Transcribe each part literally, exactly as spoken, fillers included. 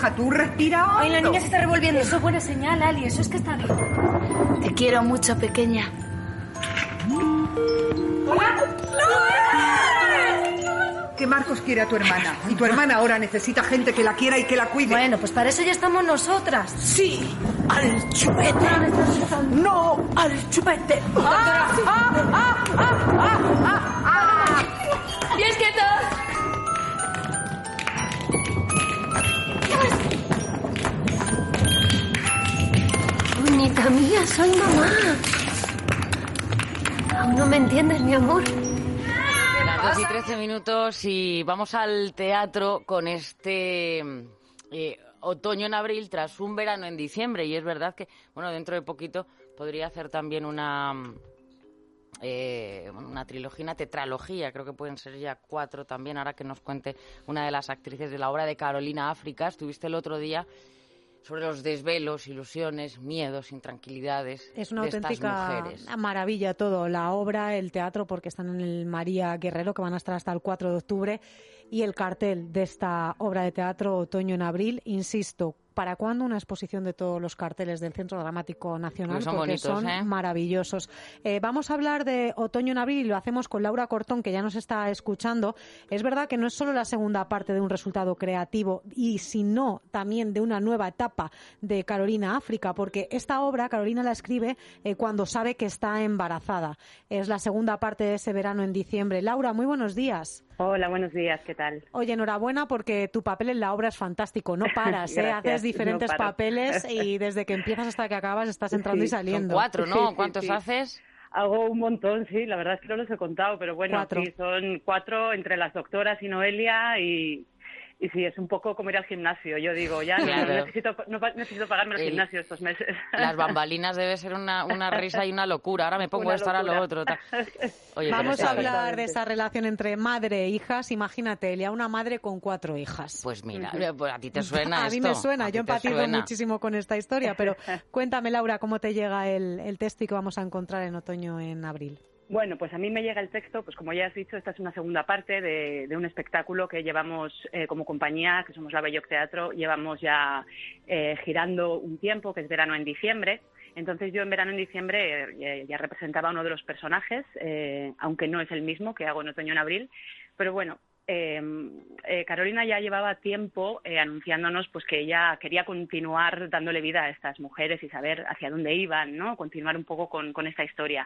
Hija, tú respira. Ay, la niña se está revolviendo. Eso es buena señal, Ali. Eso es que está bien. Te quiero mucho, pequeña. ¡Hola! Que Marcos quiere a tu hermana. Y tu hermana ahora necesita gente que la quiera y que la cuide. Bueno, pues para eso ya estamos nosotras. Sí, al chupete. No, al chupete. ¡Ah! ¡Ah! ¡Ah! ¡Ah! ¡Ah! ¡Ah! ¡Bien quietos! Bonita mía, soy mamá. ¿Aún no me entiendes, mi amor? Las dos y trece minutos y vamos al teatro con este eh, otoño en abril tras un verano en diciembre. Y es verdad que, bueno, dentro de poquito podría hacer también una... Eh, una trilogía, una tetralogía, creo que pueden ser ya cuatro también, ahora que nos cuente una de las actrices de la obra de Carolina África. Estuviste el otro día sobre los desvelos, ilusiones, miedos, intranquilidades es una de auténtica estas mujeres. Maravilla todo, la obra, el teatro, porque están en el María Guerrero, que van a estar hasta el cuatro de octubre, y el cartel de esta obra de teatro Otoño en abril. Insisto, ¿para cuándo una exposición de todos los carteles del Centro Dramático Nacional? Porque son porque bonitos, son ¿eh? maravillosos. Eh, vamos a hablar de Otoño en abril y lo hacemos con Laura Cortón, que ya nos está escuchando. Es verdad que no es solo la segunda parte de un resultado creativo, y sino también de una nueva etapa de Carolina África, porque esta obra Carolina la escribe eh, cuando sabe que está embarazada. Es la segunda parte de ese verano en diciembre. Laura, muy buenos días. Hola, buenos días, ¿qué tal? Oye, enhorabuena porque tu papel en la obra es fantástico, no paras, ¿eh? Haces diferentes no paro. papeles y desde que empiezas hasta que acabas estás entrando Sí, y saliendo. Son cuatro, ¿no? Sí, sí, ¿Cuántos sí. haces? Hago un montón, sí, la verdad es que no los he contado, pero bueno, Cuatro. sí, son cuatro entre las doctoras y Noelia y... Y sí, es un poco como ir al gimnasio. Yo digo, ya Claro. no, necesito, no pa- necesito pagarme el El- gimnasio estos meses. Las bambalinas debe ser una, una risa y una locura. Ahora me pongo Una a estar a lo locura. otro. ta- Oye, pero Vamos sí, a a ver. hablar de esa relación entre madre e hijas. Imagínate, Elia, una madre con cuatro hijas. Pues mira, pues a ti te suena a esto. mí me suena, A yo ti te empatizo suena. muchísimo con esta historia, pero cuéntame, Laura, cómo te llega el, el texto y que vamos a encontrar en otoño en abril. Bueno, pues a mí me llega el texto, pues como ya has dicho, esta es una segunda parte de, de un espectáculo que llevamos eh, como compañía, que somos la Belloc Teatro, llevamos ya eh, girando un tiempo, que es Verano en diciembre. Entonces yo en Verano en diciembre eh, ya representaba a uno de los personajes, eh, aunque no es el mismo que hago en Otoño en abril, pero bueno, eh, eh, Carolina ya llevaba tiempo eh, anunciándonos pues que ella quería continuar dándole vida a estas mujeres y saber hacia dónde iban, ¿no? Continuar un poco con, con esta historia.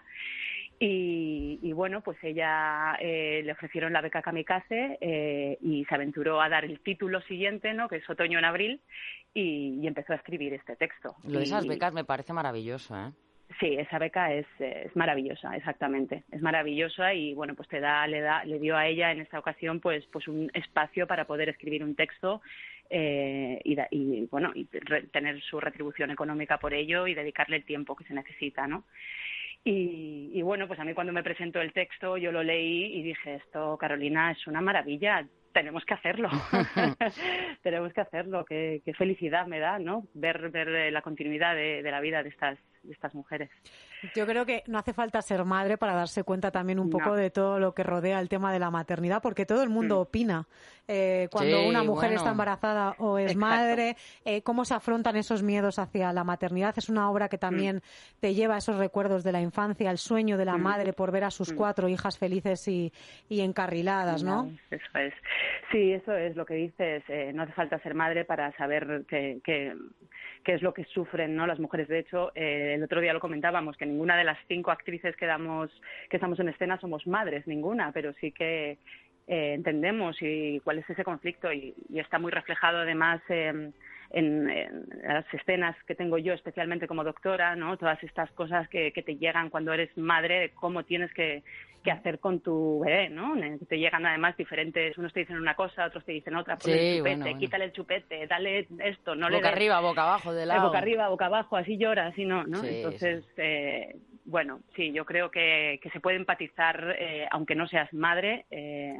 Y, y bueno, pues ella eh, le ofrecieron la beca Kamikaze eh, y se aventuró a dar el título siguiente, ¿no? Que es Otoño en abril, y, y empezó a escribir este texto. Lo de esas Y- becas me parece maravilloso, ¿eh? Sí, esa beca es, eh, es maravillosa, exactamente. Es maravillosa y bueno, pues te da, le da, le dio a ella en esta ocasión pues, pues un espacio para poder escribir un texto eh, y, da- y bueno, y re- tener su retribución económica por ello y dedicarle el tiempo que se necesita, ¿no? Y, y bueno, pues a mí cuando me presentó el texto yo lo leí y dije, esto, Carolina, es una maravilla, tenemos que hacerlo, tenemos que hacerlo, qué, qué felicidad me da, ¿no? Ver, ver eh, la continuidad de, de la vida de estas, de estas mujeres. Yo creo que no hace falta ser madre para darse cuenta también un poco No. de todo lo que rodea el tema de la maternidad, porque todo el mundo Mm. opina eh, cuando Sí, una mujer bueno. está embarazada o es Exacto. madre, eh, cómo se afrontan esos miedos hacia la maternidad. Es una obra que también te lleva a esos recuerdos de la infancia, el sueño de la Mm. madre por ver a sus Mm. cuatro hijas felices y, y encarriladas, ¿no? Eso es. Sí, eso es lo que dices. Eh, no hace falta ser madre para saber que, que, qué es lo que sufren, ¿no? Las mujeres. De hecho, eh, el otro día lo comentábamos, que ninguna de las cinco actrices que damos, que estamos en escena somos madres, ninguna, pero sí que eh, entendemos y cuál es ese conflicto y, y está muy reflejado además eh, en, en las escenas que tengo yo, especialmente como doctora, ¿no? Todas estas cosas que, que te llegan cuando eres madre, de cómo tienes que, que hacer con tu bebé, ¿no? Que te llegan además diferentes, unos te dicen una cosa, otros te dicen otra, ponle Sí, el chupete, bueno, bueno. quítale el chupete, dale esto, no le Boca des- arriba, boca abajo, de eh, lado. boca arriba, boca abajo, así llora, así no, ¿no? Sí, Entonces, eh, bueno, sí, yo creo que, que se puede empatizar, eh, aunque no seas madre, eh,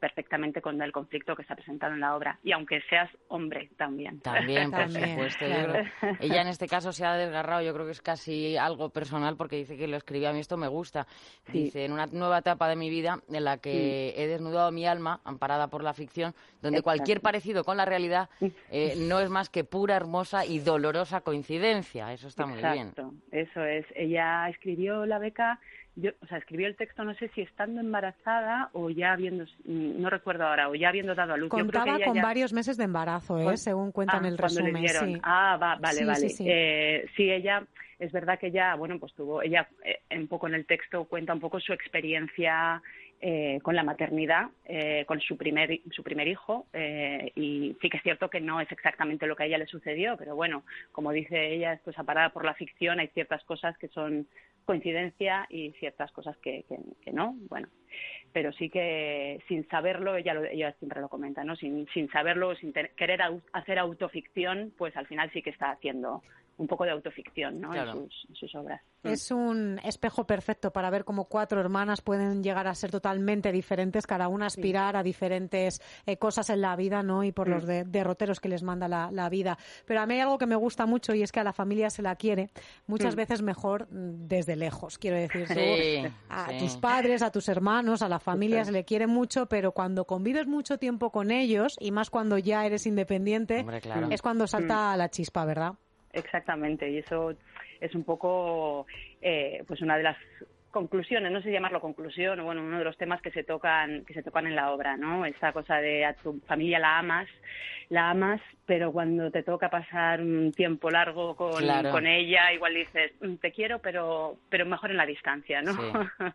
perfectamente con el conflicto que está presentado en la obra. Y aunque seas hombre también. También, por También, supuesto. claro. Yo creo, ella en este caso se ha desgarrado, yo creo que es casi algo personal porque dice que lo escribí, a mí esto me gusta. Sí. Dice, en una nueva etapa de mi vida en la que he desnudado mi alma, amparada por la ficción, donde Exacto. cualquier parecido con la realidad eh, no es más que pura, hermosa y dolorosa coincidencia. Eso está muy bien. Exacto, eso es. Ella escribió la beca, yo, o sea, escribió el texto, no sé si estando embarazada o ya habiendo, no recuerdo ahora, o ya habiendo dado a luz. Yo creo Contaba que ella con ya... varios meses de embarazo, ¿eh? Con- Según cuenta en Ah, el cuando le resumen. dieron. Sí. Ah, va, vale, Sí, vale. sí, sí. Eh, sí, ella, es verdad que ella, bueno, pues tuvo, ella eh, un poco en el texto cuenta un poco su experiencia eh, con la maternidad, eh, con su primer su primer hijo, eh, y sí que es cierto que no es exactamente lo que a ella le sucedió, pero bueno, como dice ella, esto es aparada por la ficción, hay ciertas cosas que son coincidencia y ciertas cosas que, que, que no, bueno, pero sí que sin saberlo, ella, lo, ella siempre lo comenta, ¿no? Sin, sin saberlo, sin te, querer au, hacer autoficción, pues al final sí que está haciendo un poco de autoficción, ¿no? Claro. En, sus, en sus obras. Es un espejo perfecto para ver cómo cuatro hermanas pueden llegar a ser totalmente diferentes, cada una aspirar a diferentes eh, cosas en la vida, ¿no? Y por los de, derroteros que les manda la, la vida. Pero a mí hay algo que me gusta mucho y es que a la familia se la quiere muchas Mm. veces mejor desde lejos. Quiero decir, tú, Sí, a sí. tus padres, a tus hermanos, a la familia Justo. se le quiere mucho, pero cuando convives mucho tiempo con ellos y más cuando ya eres independiente, Hombre, claro. es cuando salta la chispa, ¿verdad? Exactamente, y eso es un poco eh, pues una de las conclusiones, no sé llamarlo conclusión, o bueno, uno de los temas que se tocan que se tocan en la obra, ¿no? Esa cosa de a tu familia la amas, la amas, pero cuando te toca pasar un tiempo largo con, Claro. con ella, igual dices, "Mm, te quiero, pero pero mejor en la distancia", ¿no? Sí.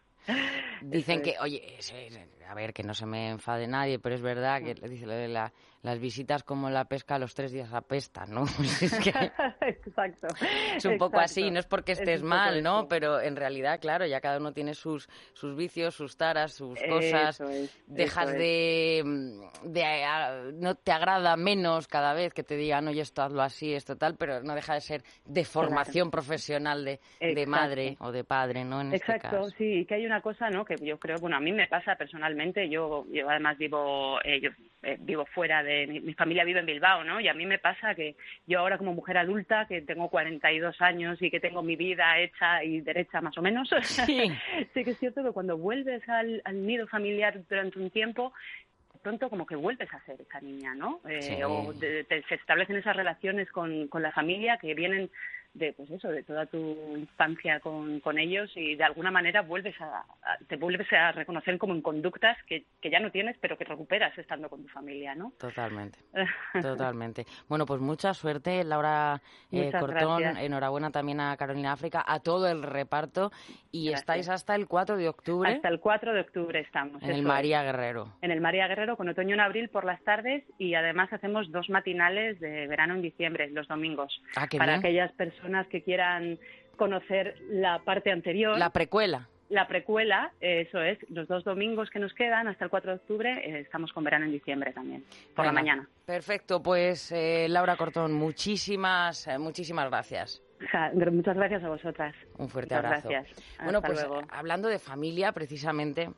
Dicen Eso que, es. oye, es- es- a ver, que no se me enfade nadie, pero es verdad que dice lo de la- las visitas como la pesca a los tres días apestan, ¿no? Pues es que Exacto. es un poco exacto. así, no es porque Es estés un poco mal, ¿no? eso. Pero en realidad, claro, ya cada uno tiene sus sus vicios, sus taras, sus cosas. Eso es, Dejas eso es. de, de a- no te agrada menos cada vez que te digan, oye, esto hazlo así, esto tal, pero no deja de ser de formación profesional de, de Exacto. madre o de padre, ¿no? En este Exacto, caso. sí, que hay una cosa, ¿no? Que yo creo, bueno, a mí me pasa personalmente, yo, yo además vivo, eh, yo eh, vivo fuera de, mi, mi familia vive en Bilbao, ¿no? Y a mí me pasa que yo ahora como mujer adulta, que tengo cuarenta y dos años y que tengo mi vida hecha y derecha más o menos, Sí. sí que es cierto que cuando vuelves al, al nido familiar durante un tiempo, de pronto como que vuelves a ser esa niña, ¿no? Eh, Sí. O de- de- se establecen esas relaciones con, con la familia que vienen de pues eso, de toda tu infancia con, con ellos, y de alguna manera vuelves a, a- te vuelves a reconocer como en conductas que, que ya no tienes, pero que recuperas estando con tu familia, ¿no? Totalmente, totalmente. Bueno, pues mucha suerte, Laura eh, Muchas Cortón. gracias. Enhorabuena también a Carolina África, a todo el reparto. Y Gracias. estáis hasta el cuatro de octubre Hasta el cuatro de octubre estamos. en el eso es. María Guerrero. En el María Guerrero, con Otoño en Abril por las tardes, y además hacemos dos matinales de verano en diciembre, los domingos, Ah, qué para bien. aquellas personas que quieran conocer la parte anterior. La precuela. La precuela, eh, eso es, los dos domingos que nos quedan hasta el cuatro de octubre, eh, estamos con verano en diciembre también, por la Venga, mañana. Perfecto, pues eh, Laura Cortón, muchísimas, eh, muchísimas gracias. Ja, gr- muchas gracias a vosotras. Un fuerte Muchas abrazo. gracias. Bueno, Hasta pues luego. hablando de familia, precisamente,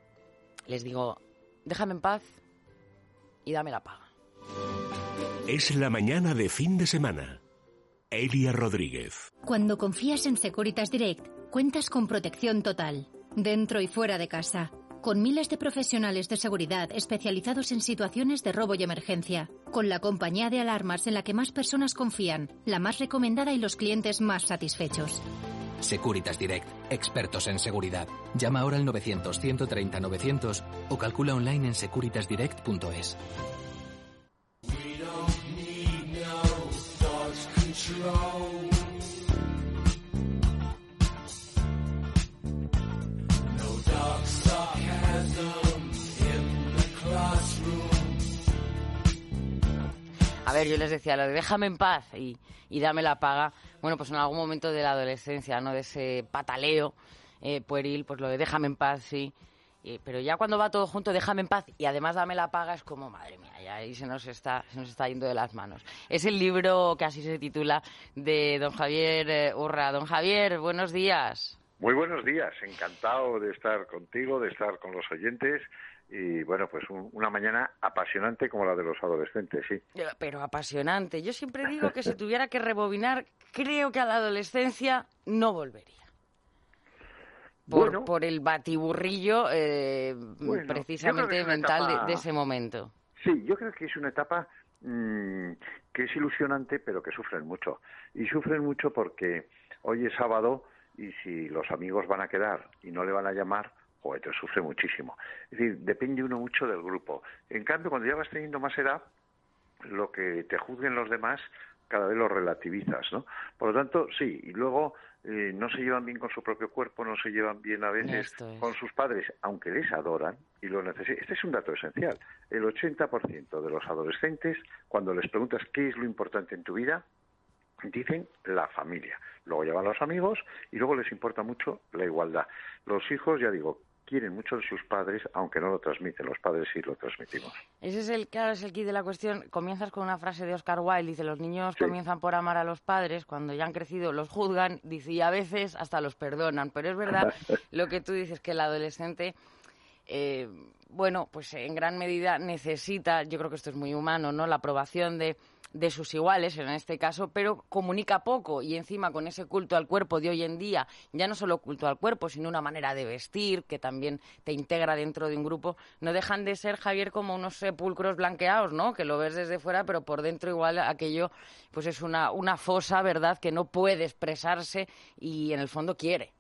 les digo, déjame en paz y dame la paga. Es la mañana de fin de semana. Elia Rodríguez. Cuando confías en Securitas Direct, cuentas con protección total, dentro y fuera de casa, con miles de profesionales de seguridad especializados en situaciones de robo y emergencia, con la compañía de alarmas en la que más personas confían, la más recomendada y los clientes más satisfechos. Securitas Direct, expertos en seguridad. Llama ahora al novecientos, ciento treinta, novecientos o calcula online en securitas direct punto es. A ver, yo les decía, lo de déjame en paz y, y dame la paga. Bueno, pues en algún momento de la adolescencia, ¿no? De ese pataleo eh, pueril, pues lo de déjame en paz, sí. Eh, pero ya cuando va todo junto, déjame en paz y además dame la paga, es como, madre mía, ya ahí se nos está, se nos está yendo de las manos. Es el libro que así se titula de don Javier eh, Urra. Don Javier, buenos días. Muy buenos días, encantado de estar contigo, de estar con los oyentes y bueno, pues un, una mañana apasionante como la de los adolescentes, sí. Pero apasionante. Yo siempre digo que si tuviera que rebobinar, creo que a la adolescencia no volvería. Por, bueno, por el batiburrillo eh, bueno, precisamente mental etapa... de, de ese momento. Sí, yo creo que es una etapa mmm, que es ilusionante, pero que sufren mucho. Y sufren mucho porque hoy es sábado y si los amigos van a quedar y no le van a llamar, joder, te sufre muchísimo. Es decir, depende uno mucho del grupo. En cambio, cuando ya vas teniendo más edad, lo que te juzguen los demás cada vez lo relativizas, ¿no? Por lo tanto, sí, y luego eh, no se llevan bien con su propio cuerpo, no se llevan bien a veces con sus padres, aunque les adoran y lo necesitan. Este es un dato esencial. El ochenta por ciento de los adolescentes, cuando les preguntas qué es lo importante en tu vida, dicen la familia. Luego llevan los amigos y luego les importa mucho la igualdad. Los hijos, ya digo, quieren mucho de sus padres, aunque no lo transmiten. Los padres sí lo transmitimos. Ese es el, claro, es el quid de la cuestión. Comienzas con una frase de Oscar Wilde, dice, los niños sí. comienzan por amar a los padres, cuando ya han crecido los juzgan, dice, y a veces hasta los perdonan. Pero es verdad lo que tú dices, que el adolescente, eh, bueno, pues en gran medida necesita, yo creo que esto es muy humano, ¿no?, la aprobación de de sus iguales, en este caso, pero comunica poco y encima con ese culto al cuerpo de hoy en día, ya no solo culto al cuerpo, sino una manera de vestir que también te integra dentro de un grupo, no dejan de ser, Javier, como unos sepulcros blanqueados, ¿no?, que lo ves desde fuera, pero por dentro igual aquello pues es una, una fosa, ¿verdad?, que no puede expresarse y en el fondo quiere.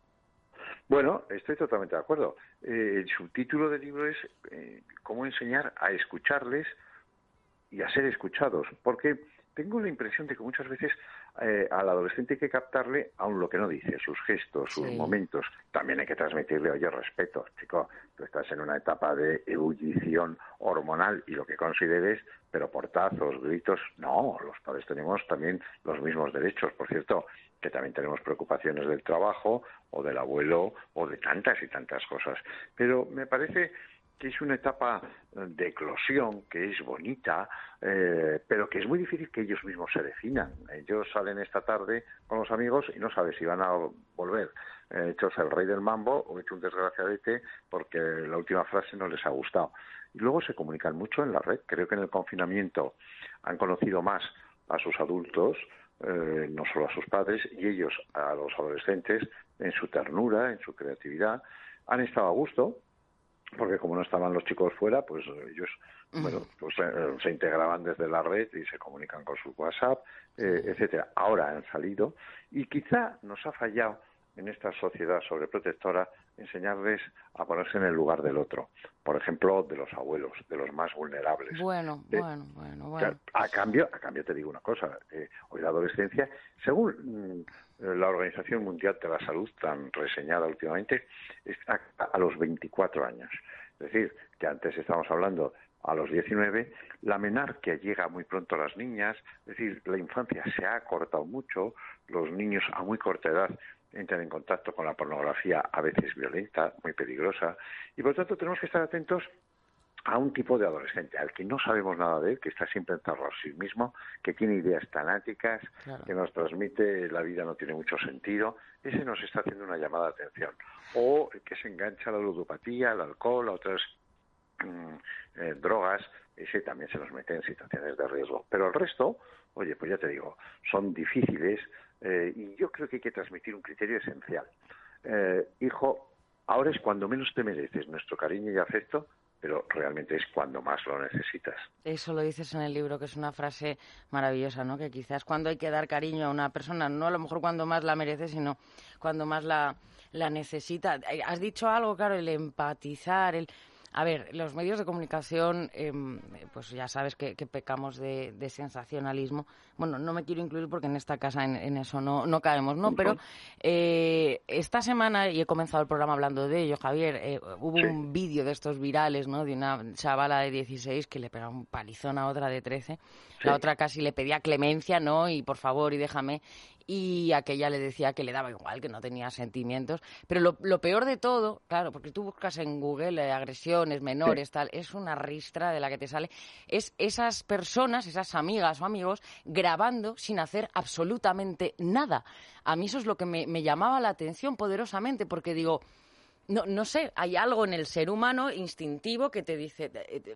Bueno, estoy totalmente de acuerdo. Eh, el subtítulo del libro es eh, cómo enseñar a escucharles y a ser escuchados, porque tengo la impresión de que muchas veces eh, al adolescente hay que captarle aun lo que no dice, sus gestos, sus sí. momentos. También hay que transmitirle, oye, respeto, chico, tú estás en una etapa de ebullición hormonal y lo que consideres, pero portazos, gritos, no, los padres tenemos también los mismos derechos, por cierto, que también tenemos preocupaciones del trabajo o del abuelo o de tantas y tantas cosas. Pero me parece que es una etapa de eclosión, que es bonita, eh, pero que es muy difícil que ellos mismos se definan. Ellos salen esta tarde con los amigos y no sabes si van a volver eh, hechos el rey del mambo o hecho un desgraciadete porque la última frase no les ha gustado. Y luego se comunican mucho en la red. Creo que en el confinamiento han conocido más a sus adultos, eh, no solo a sus padres, y ellos a los adolescentes en su ternura, en su creatividad. Han estado a gusto, porque como no estaban los chicos fuera, pues ellos bueno, pues, eh, se integraban desde la red y se comunican con su WhatsApp, eh, etcétera. Ahora han salido y quizá nos ha fallado en esta sociedad sobreprotectora enseñarles a ponerse en el lugar del otro. Por ejemplo, de los abuelos, de los más vulnerables. Bueno, de, bueno, bueno, bueno. A cambio, a cambio te digo una cosa. Eh, hoy la adolescencia, según mm, la Organización Mundial de la Salud, tan reseñada últimamente, es a, a los veinticuatro años. Es decir, que antes estábamos hablando a los diecinueve, la menarquia llega muy pronto a las niñas, es decir, la infancia se ha acortado mucho, los niños a muy corta edad entran en contacto con la pornografía, a veces violenta, muy peligrosa, y por lo tanto tenemos que estar atentos a un tipo de adolescente, al que no sabemos nada de él, que está siempre encerrado a sí mismo, que tiene ideas fanáticas, claro, que nos transmite la vida no tiene mucho sentido, ese nos está haciendo una llamada de atención. O que se engancha a la ludopatía, al alcohol, a otras mmm, eh, drogas, ese también se nos mete en situaciones de riesgo. Pero el resto, oye, pues ya te digo, son difíciles, eh, y yo creo que hay que transmitir un criterio esencial. Eh, hijo, ahora es cuando menos te mereces nuestro cariño y afecto, pero realmente es cuando más lo necesitas. Eso lo dices en el libro, que es una frase maravillosa, ¿no? Que quizás cuando hay que dar cariño a una persona, no a lo mejor cuando más la merece, sino cuando más la, la necesita. Has dicho algo, claro, el empatizar, el... A ver, los medios de comunicación, eh, pues ya sabes que, que pecamos de, de sensacionalismo. Bueno, no me quiero incluir porque en esta casa en, en eso no, no caemos, ¿no? Pero eh, esta semana, y he comenzado el programa hablando de ello, Javier, eh, hubo sí. un vídeo de estos virales, ¿no? De una chavala de dieciséis que le pegaba un palizón a otra de trece. Sí. La otra casi le pedía clemencia, ¿no? Y por favor, y déjame. Y aquella le decía que le daba igual, que no tenía sentimientos. Pero lo, lo peor de todo, claro, porque tú buscas en Google eh, agresiones menores, sí. tal, es una ristra de la que te sale, es esas personas, esas amigas o amigos, grabando sin hacer absolutamente nada. A mí eso es lo que me, me llamaba la atención poderosamente, porque digo, no, no sé, hay algo en el ser humano instintivo que te dice,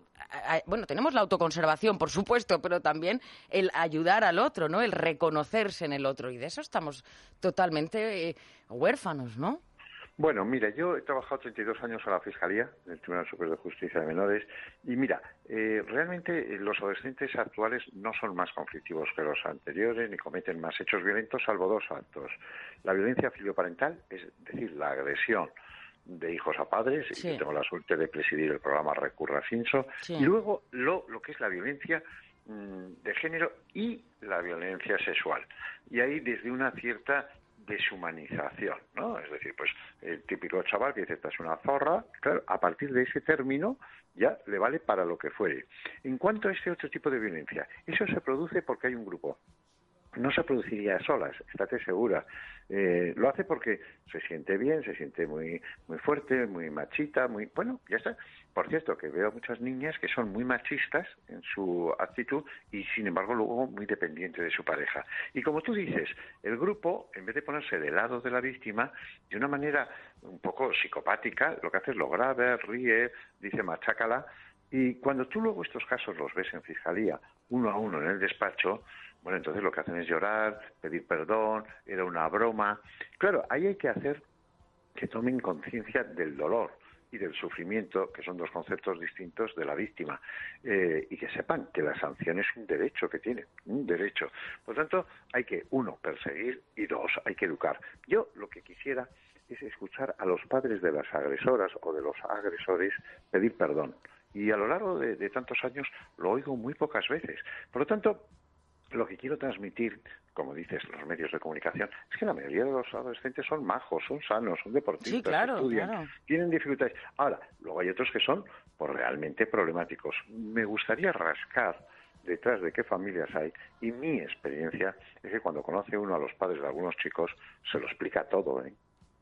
bueno, tenemos la autoconservación, por supuesto, pero también el ayudar al otro, ¿no? El reconocerse en el otro, y de eso estamos totalmente eh, huérfanos, ¿no? Bueno, mira, yo he trabajado treinta y dos años en la Fiscalía, en el Tribunal Superior de Justicia de Menores, y mira, eh, realmente los adolescentes actuales no son más conflictivos que los anteriores, ni cometen más hechos violentos, salvo dos actos. La violencia filioparental, es decir, la agresión de hijos a padres, sí. Y yo tengo la suerte de presidir el programa Recurra Finso, sí. Y luego lo, lo que es la violencia mmm, de género y la violencia sexual. Y ahí desde una cierta deshumanización, ¿no? Es decir, pues el típico chaval que dice, esta es una zorra, claro, a partir de ese término ya le vale para lo que fuere. En cuanto a este otro tipo de violencia, eso se produce porque hay un grupo. No se produciría a solas, estate segura. Eh, lo hace porque se siente bien, se siente muy muy fuerte, muy machita, muy... Bueno, ya está. Por cierto, que veo muchas niñas que son muy machistas en su actitud y, sin embargo, luego muy dependientes de su pareja. Y como tú dices, el grupo, en vez de ponerse del lado de la víctima, de una manera un poco psicopática, lo que hace es lo grave, ríe, dice machácala. Y cuando tú luego estos casos los ves en fiscalía, uno a uno en el despacho, bueno, entonces lo que hacen es llorar, pedir perdón, era una broma. Claro, ahí hay que hacer que tomen conciencia del dolor y del sufrimiento, que son dos conceptos distintos de la víctima, eh, y que sepan que la sanción es un derecho que tienen, un derecho. Por lo tanto, hay que, uno, perseguir, y dos, hay que educar. Yo lo que quisiera es escuchar a los padres de las agresoras o de los agresores pedir perdón. Y a lo largo de, de tantos años lo oigo muy pocas veces. Por lo tanto, lo que quiero transmitir, como dices, los medios de comunicación, es que la mayoría de los adolescentes son majos, son sanos, son deportistas, sí, claro, estudian, claro. Tienen dificultades. Ahora, luego hay otros que son pues, realmente problemáticos. Me gustaría rascar detrás de qué familias hay, y mi experiencia es que cuando conoce uno a los padres de algunos chicos, se lo explica todo, ¿eh?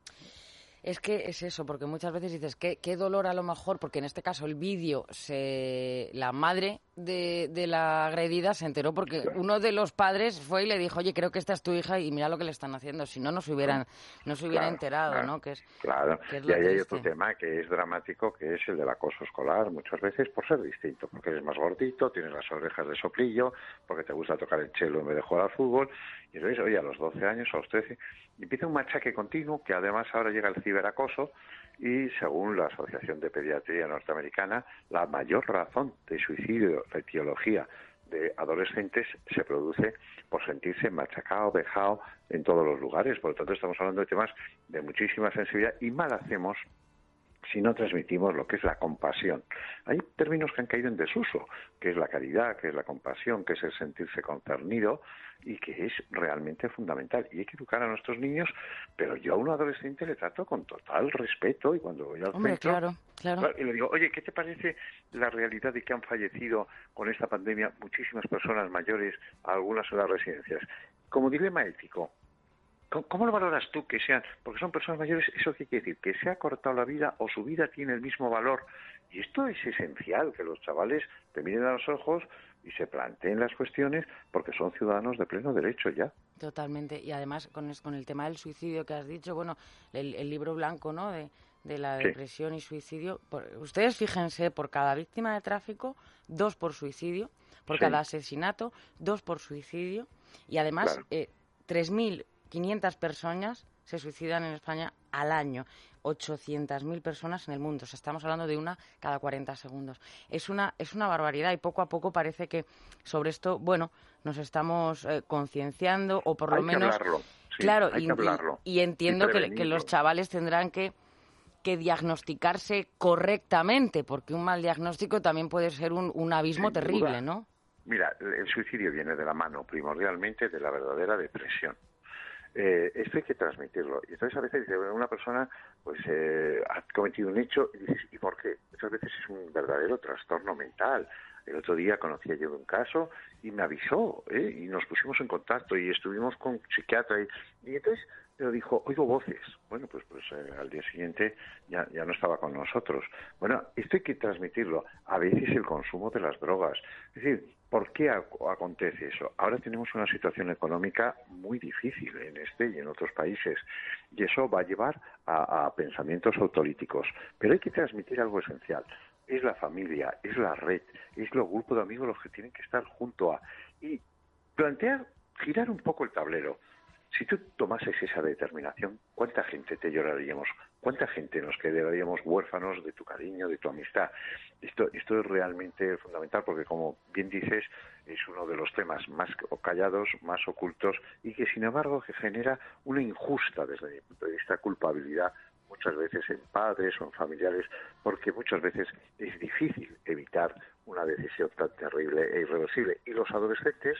Es que es eso, porque muchas veces dices, qué, qué dolor a lo mejor, porque en este caso el vídeo, se la madre de, de la agredida se enteró porque claro. Uno de los padres fue y le dijo, oye, creo que esta es tu hija y mira lo que le están haciendo, si no, no se hubieran, no se hubiera claro, enterado, claro, ¿no? Que es, claro, que es y ahí triste. Hay otro tema que es dramático, que es el del acoso escolar, muchas veces por ser distinto, porque eres más gordito, tienes las orejas de soplillo, porque te gusta tocar el cello en vez de jugar al fútbol, y entonces, oye, a los doce años, a los trece, empieza un machaque continuo, que además ahora llega el ciberacoso, y según la Asociación de Pediatría Norteamericana, la mayor razón de suicidio, la etiología de adolescentes se produce por sentirse machacado, vejado en todos los lugares. Por lo tanto, estamos hablando de temas de muchísima sensibilidad y mal hacemos si no transmitimos lo que es la compasión. Hay términos que han caído en desuso, que es la caridad, que es la compasión, que es el sentirse concernido y que es realmente fundamental. Y hay que educar a nuestros niños, pero yo a un adolescente le trato con total respeto y cuando voy al Hombre, centro... claro, claro. Y le digo, oye, ¿qué te parece la realidad de que han fallecido con esta pandemia muchísimas personas mayores, algunas en las residencias? Como dilema ético, ¿cómo lo valoras tú que sean? Porque son personas mayores, ¿eso qué quiere decir? ¿Que se ha cortado la vida o su vida tiene el mismo valor? Y esto es esencial, que los chavales te miren a los ojos y se planteen las cuestiones porque son ciudadanos de pleno derecho ya. Totalmente. Y además, con, con el tema del suicidio que has dicho, bueno, el, el libro blanco, ¿no?, de, de la sí. depresión y suicidio. Por, ustedes fíjense, por cada víctima de tráfico, dos por suicidio, por sí. cada asesinato, dos por suicidio. Y además, claro. eh, tres mil quinientas personas se suicidan en España al año, ochocientas mil personas en el mundo. O sea, estamos hablando de una cada cuarenta segundos. Es una es una barbaridad y poco a poco parece que sobre esto, bueno, nos estamos eh, concienciando o por lo hay menos... Que hablarlo. Sí, claro, hay y, que hablarlo. y, y entiendo que, que los chavales tendrán que, que diagnosticarse correctamente, porque un mal diagnóstico también puede ser un, un abismo Sin terrible, duda. ¿no? Mira, el suicidio viene de la mano primordialmente de la verdadera depresión. Eh, esto hay que transmitirlo. Y entonces a veces dice, una persona pues eh, ha cometido un hecho y dices, ¿y por qué? Muchas veces es un verdadero trastorno mental. El otro día conocía yo un caso y me avisó, ¿eh? Y nos pusimos en contacto y estuvimos con psiquiatra y, y entonces pero dijo, oigo voces. Bueno, pues pues eh, al día siguiente ya, ya no estaba con nosotros. Bueno, esto hay que transmitirlo. A veces el consumo de las drogas. Es decir, ¿por qué ac- acontece eso? Ahora tenemos una situación económica muy difícil en este y en otros países. Y eso va a llevar a, a pensamientos autolíticos. Pero hay que transmitir algo esencial. Es la familia, es la red, es los grupos de amigos los que tienen que estar junto a... Y plantear, girar un poco el tablero. Si tú tomases esa determinación, ¿cuánta gente te lloraríamos? ¿Cuánta gente nos quedaríamos huérfanos de tu cariño, de tu amistad? Esto, esto es realmente fundamental porque, como bien dices, es uno de los temas más callados, más ocultos y que, sin embargo, que genera una injusta, desde mi punto de vista, culpabilidad muchas veces en padres o en familiares, porque muchas veces es difícil evitar una decisión tan terrible e irreversible. Y los adolescentes,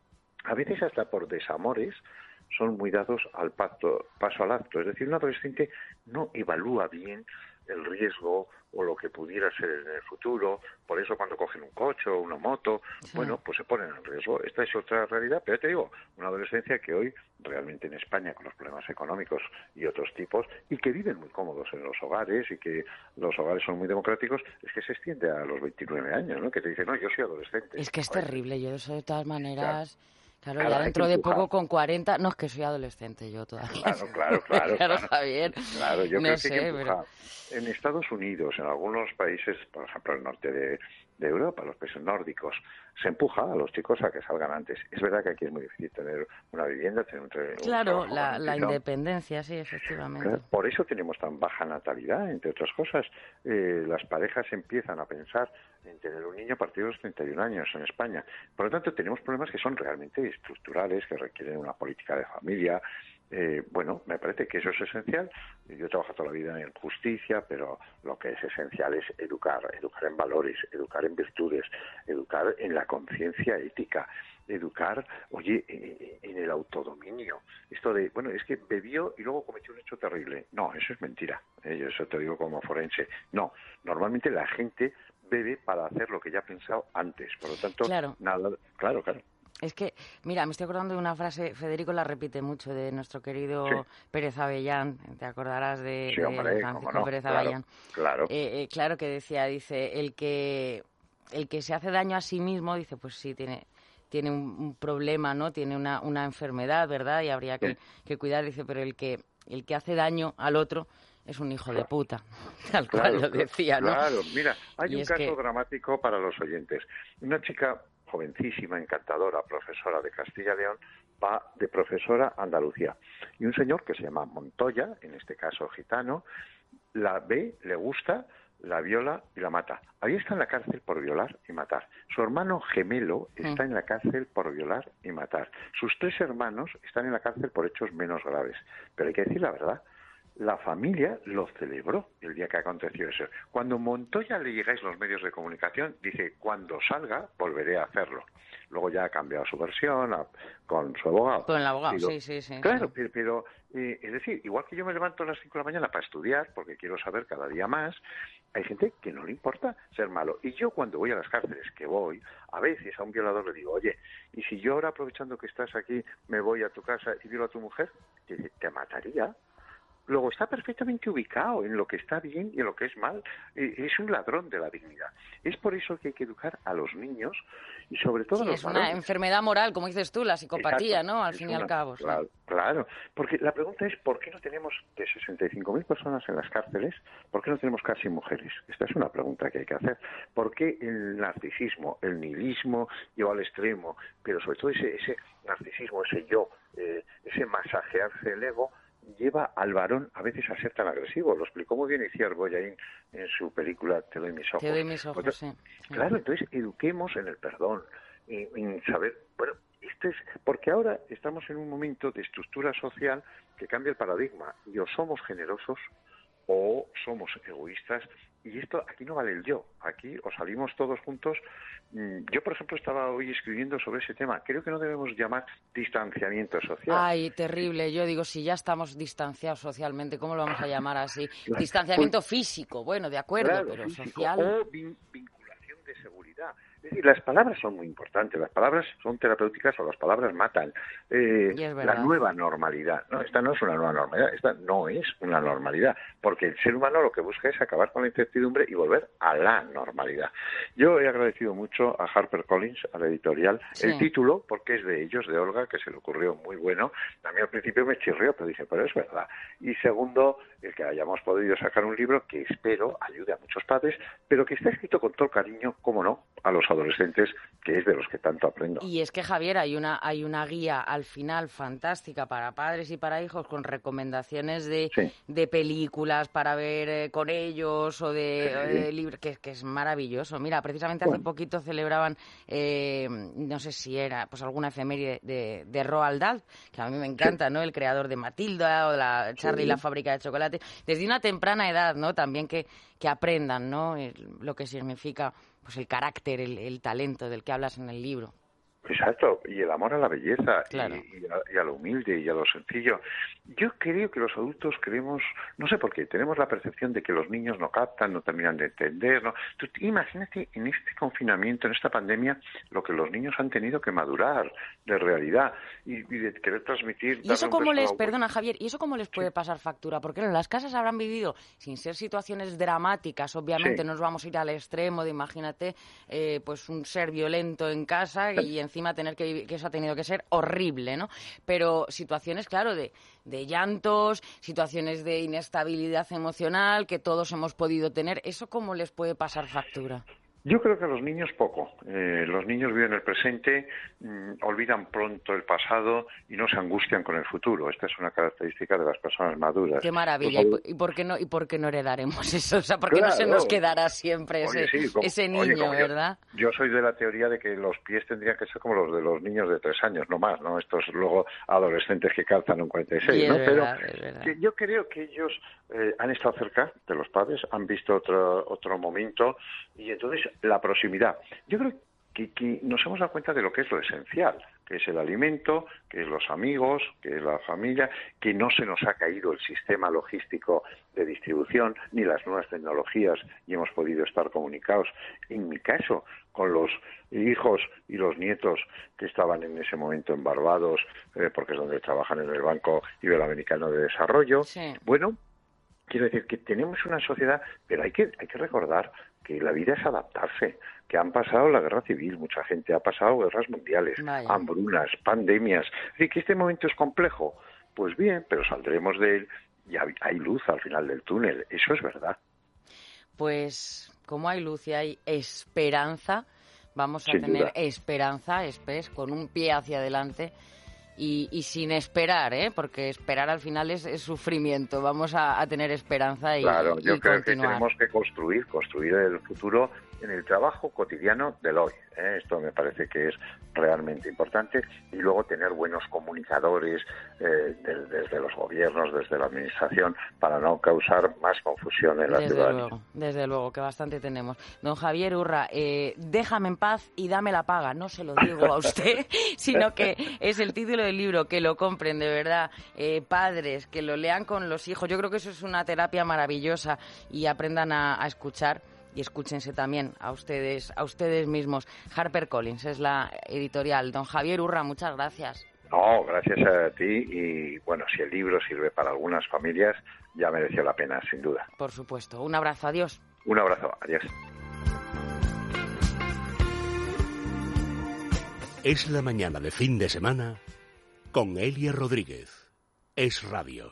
a veces hasta por desamores, son muy dados al pacto, paso al acto. Es decir, un adolescente no evalúa bien el riesgo o lo que pudiera ser en el futuro. Por eso cuando cogen un coche o una moto, sí. bueno, pues se ponen en riesgo. Esta es otra realidad, pero te digo, una adolescencia que hoy realmente en España, con los problemas económicos y otros tipos, y que viven muy cómodos en los hogares y que los hogares son muy democráticos, es que se extiende a los veintinueve años, ¿no? Que te dicen, no, yo soy adolescente. Es que es terrible, yo eso de todas maneras... Claro. Claro, Claro, ya dentro de empujar. poco con cuarenta, no es que soy adolescente yo todavía. Claro, claro, claro. claro, claro. Javier. Claro, yo no creo sé, que hay que empujar. pero... En Estados Unidos, en algunos países, por ejemplo, el norte de, de Europa, los países nórdicos, se empuja a los chicos a que salgan antes. Es verdad que aquí es muy difícil tener una vivienda, tener un, un Claro, la, la garantizado. independencia, sí, efectivamente. Claro, por eso tenemos tan baja natalidad, entre otras cosas. Eh, las parejas empiezan a pensar en tener un niño a partir de los treinta y un años en España. Por lo tanto, tenemos problemas que son realmente estructurales, que requieren una política de familia. Eh, bueno, me parece que eso es esencial. Yo he trabajado toda la vida en justicia, pero lo que es esencial es educar, educar en valores, educar en virtudes, educar en la conciencia ética, educar, oye, en el autodominio. Esto de, bueno, es que bebió y luego cometió un hecho terrible. No, eso es mentira. Eh, yo eso te digo como forense. No, normalmente la gente bebe para hacer lo que ya ha pensado antes. Por lo tanto, claro. nada, claro, claro. Es que, mira, me estoy acordando de una frase, Federico la repite mucho, de nuestro querido sí. Pérez Avellán, te acordarás de, sí, hombre, de Francisco no, Pérez claro, Avellán. Claro, eh, eh, claro que decía, dice, el que el que se hace daño a sí mismo, dice, pues sí, tiene tiene un, un problema, ¿no? Tiene una, una enfermedad, ¿verdad? Y habría que, sí. que cuidar, dice, pero el que el que hace daño al otro es un hijo de puta, tal cual claro, lo decía, ¿no? Claro, mira, hay y un caso que... dramático para los oyentes. Una chica jovencísima, encantadora, profesora de Castilla y León, va de profesora a Andalucía. Y un señor que se llama Montoya, en este caso gitano, la ve, le gusta, la viola y la mata. Ahí está en la cárcel por violar y matar. Su hermano gemelo está mm. en la cárcel por violar y matar. Sus tres hermanos están en la cárcel por hechos menos graves. Pero hay que decir la verdad. La familia lo celebró el día que aconteció eso. Cuando Montoya le llegáis los medios de comunicación, dice, cuando salga, volveré a hacerlo. Luego ya ha cambiado su versión a, con su abogado. Con el abogado, Digo, sí, sí, sí. Claro, sí. pero, pero eh, es decir, igual que yo me levanto a las cinco de la mañana para estudiar, porque quiero saber cada día más, hay gente que no le importa ser malo. Y yo cuando voy a las cárceles, que voy, a veces a un violador le digo, oye, ¿y si yo ahora, aprovechando que estás aquí, me voy a tu casa y violo a tu mujer? Te dice, te mataría. Luego está perfectamente ubicado en lo que está bien y en lo que es mal. Es un ladrón de la dignidad. Es por eso que hay que educar a los niños y sobre todo sí, a los es varones. Una enfermedad moral, como dices tú, la psicopatía, Exacto. ¿no? Al es fin una, y al cabo. Claro, sí. claro, porque la pregunta es ¿por qué no tenemos de sesenta y cinco mil personas en las cárceles? ¿Por qué no tenemos casi mujeres? Esta es una pregunta que hay que hacer. ¿Por qué el narcisismo, el nihilismo lleva al extremo? Pero sobre todo ese, ese narcisismo, ese yo, eh, ese masajearse el ego, lleva al varón a veces a ser tan agresivo. Lo explicó muy bien Iciar Boyaín en su película Te doy mis ojos. Te doy mis ojos, Entonces, sí. Claro, entonces eduquemos en el perdón, en, en saber, bueno, esto es, porque ahora estamos en un momento de estructura social que cambia el paradigma y o somos generosos o somos egoístas y esto aquí no vale el yo, aquí o salimos todos juntos. Yo, por ejemplo, estaba hoy escribiendo sobre ese tema. Creo que no debemos llamar distanciamiento social. Ay, terrible. Yo digo, si ya estamos distanciados socialmente, ¿cómo lo vamos a llamar así? Distanciamiento físico, bueno, de acuerdo, claro, pero físico, social. O vin- vinculación de seguridad. Es Y las palabras son muy importantes, las palabras son terapéuticas o las palabras matan. Eh, la nueva normalidad, no, esta no es una nueva normalidad, esta no es una normalidad, porque el ser humano lo que busca es acabar con la incertidumbre y volver a la normalidad. Yo he agradecido mucho a HarperCollins, a la editorial, sí. el título, porque es de ellos, de Olga, que se le ocurrió muy bueno. A mí al principio me chirrió, pero dije, pero es verdad. Y segundo, el que hayamos podido sacar un libro que espero ayude a muchos padres, pero que está escrito con todo cariño, cómo no, a los adolescentes, que es de los que tanto aprendo. Y es que, Javier, hay una hay una guía al final fantástica para padres y para hijos con recomendaciones de, sí. de películas para ver eh, con ellos o de, sí. o de libros, que, que es maravilloso. Mira, precisamente bueno. hace poquito celebraban, eh, no sé si era pues alguna efeméride de, de Roald Dahl, que a mí me encanta, sí. ¿no? El creador de Matilda o de la Charlie sí. y la fábrica de chocolate. Desde una temprana edad, ¿no? También que, que aprendan, ¿no? El, lo que significa pues el carácter, el, el talento del que hablas en el libro. Exacto, y el amor a la belleza, claro. y, y, a, y a lo humilde y a lo sencillo. Yo creo que los adultos creemos, no sé por qué, tenemos la percepción de que los niños no captan, no terminan de entender. ¿no? Tú imagínate en este confinamiento, en esta pandemia, lo que los niños han tenido que madurar de realidad y, y de querer transmitir. ¿Y eso cómo les, perdona Javier, y eso cómo les puede sí. pasar factura? Porque en las casas habrán vivido, sin ser situaciones dramáticas, obviamente sí. no nos vamos a ir al extremo de, imagínate, eh, pues un ser violento en casa y sí. encima tener que vivir, que eso ha tenido que ser horrible, ¿no? Pero situaciones, claro, de, de llantos, situaciones de inestabilidad emocional que todos hemos podido tener, ¿eso cómo les puede pasar factura? Yo creo que a los niños poco. Eh, los niños viven el presente, mmm, olvidan pronto el pasado y no se angustian con el futuro. Esta es una característica de las personas maduras. Qué maravilla. Los... ¿Y por qué no y por qué no heredaremos eso? O sea, ¿por qué claro. no se nos quedará siempre ese, oye, sí, como, ese niño, oye, verdad? Yo, yo soy de la teoría de que los pies tendrían que ser como los de los niños de tres años, no más, ¿no? Estos luego adolescentes que calzan un cuarenta y seis, sí, ¿no? Verdad, Pero yo creo que ellos eh, han estado cerca de los padres, han visto otro otro momento y entonces la proximidad. Yo creo que, que nos hemos dado cuenta de lo que es lo esencial, que es el alimento, que es los amigos, que es la familia, que no se nos ha caído el sistema logístico de distribución ni las nuevas tecnologías y hemos podido estar comunicados. En mi caso, con los hijos y los nietos que estaban en ese momento en Barbados, eh, porque es donde trabajan en el Banco Iberoamericano de Desarrollo. Sí. Bueno, quiero decir que tenemos una sociedad, pero hay que hay que recordar que la vida es adaptarse, que han pasado la guerra civil, mucha gente ha pasado guerras mundiales, Vaya. hambrunas, pandemias. Es decir, que este momento es complejo. Pues bien, pero saldremos de él y hay luz al final del túnel. Eso es verdad. Pues como hay luz y hay esperanza, vamos a Sin tener duda. esperanza, espes, con un pie hacia adelante. Y, y sin esperar, ¿eh? Porque esperar al final es, es sufrimiento. Vamos a, a tener esperanza y Claro, yo y creo continuar. que tenemos que construir, construir el futuro en el trabajo cotidiano del hoy. ¿eh? Esto me parece que es realmente importante. Y luego tener buenos comunicadores eh, de, desde los gobiernos, desde la administración, para no causar más confusión en la Desde ciudadanía. luego, desde luego, que bastante tenemos. Don Javier Urra, eh, déjame en paz y dame la paga. No se lo digo a usted, sino que es el título del libro, que lo compren, de verdad. Eh, padres, que lo lean con los hijos. Yo creo que eso es una terapia maravillosa y aprendan a, a escuchar. Y escúchense también a ustedes, a ustedes mismos. HarperCollins es la editorial. Don Javier Urra, muchas gracias. No, gracias a ti y bueno, si el libro sirve para algunas familias, ya mereció la pena, sin duda. Por supuesto. Un abrazo, adiós. Un abrazo, adiós. Es la mañana de fin de semana con Elia Rodríguez. Es Radio.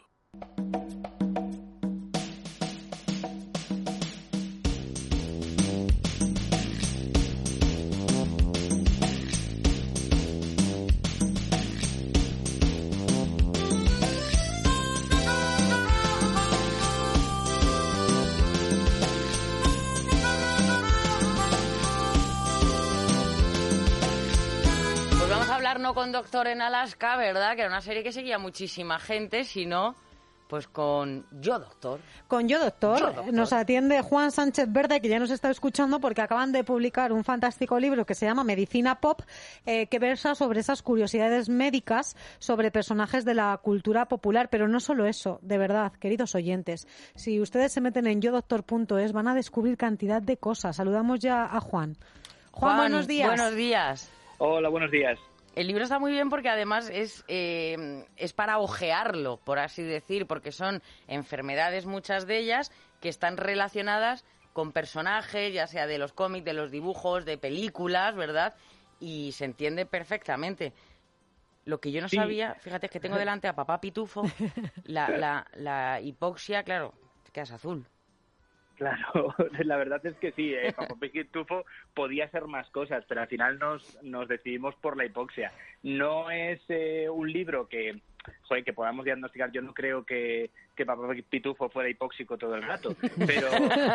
No con Doctor en Alaska, ¿verdad? Que era una serie que seguía muchísima gente, sino pues con Yo Doctor. Con Yo Doctor. Yo Doctor. Nos atiende Juan Sánchez Verde, que ya nos está escuchando porque acaban de publicar un fantástico libro que se llama Medicina Pop, eh, que versa sobre esas curiosidades médicas sobre personajes de la cultura popular. Pero no solo eso, de verdad, queridos oyentes. Si ustedes se meten en yo doctor punto es van a descubrir cantidad de cosas. Saludamos ya a Juan. Juan, buenos días. Buenos días. Hola, buenos días. El libro está muy bien porque además es, eh, es para ojearlo, por así decir, porque son enfermedades, muchas de ellas, que están relacionadas con personajes, ya sea de los cómics, de los dibujos, de películas, ¿verdad? Y se entiende perfectamente. Lo que yo no sí. sabía, fíjate, es que tengo delante a Papá Pitufo, la, la, la hipoxia, claro, te quedas azul. Claro, la verdad es que sí, eh, Papá Pitufo podía hacer más cosas, pero al final nos, nos decidimos por la hipoxia. No es eh, un libro que, joder, que podamos diagnosticar. Yo no creo que, que Papá Pitufo fuera hipóxico todo el rato, pero,